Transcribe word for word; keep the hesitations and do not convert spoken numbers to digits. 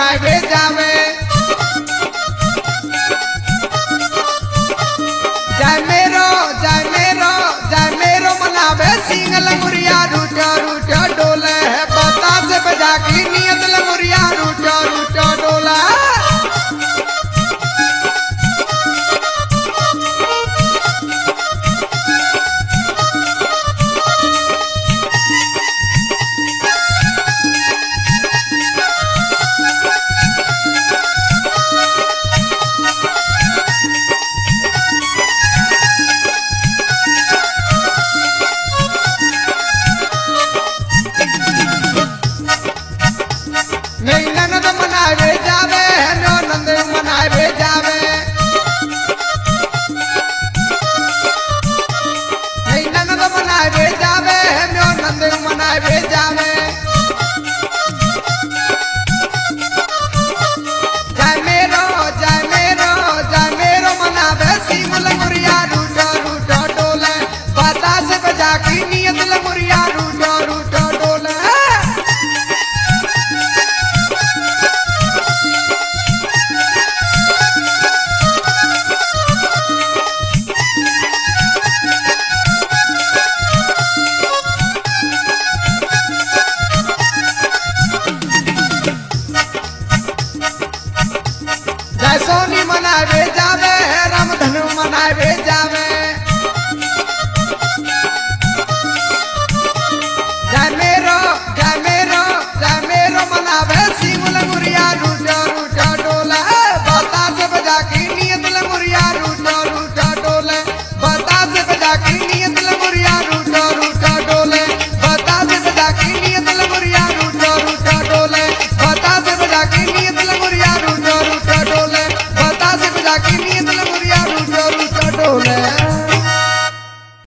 मनावे जावे जय मेरो जय मेरो जय मेरो मनावे सिंह लंगुरिया रूठो रूठो डोले है बता से बजा की नियत लंगुरिया रूठो रूठो डोला मनावे जावे नो नंद मनावे जावे नहीं नंद मनावे जावे नो नंद मनावे जावे जय मेरो जय मेरो जय मेरो मनावे सिंह लंगुरिया रूठो रूठो डोले बता से बजा की नियत लंगुरिया रूठो रूठो डोले सोनी मनावे जावे रामधनु मनावे जावे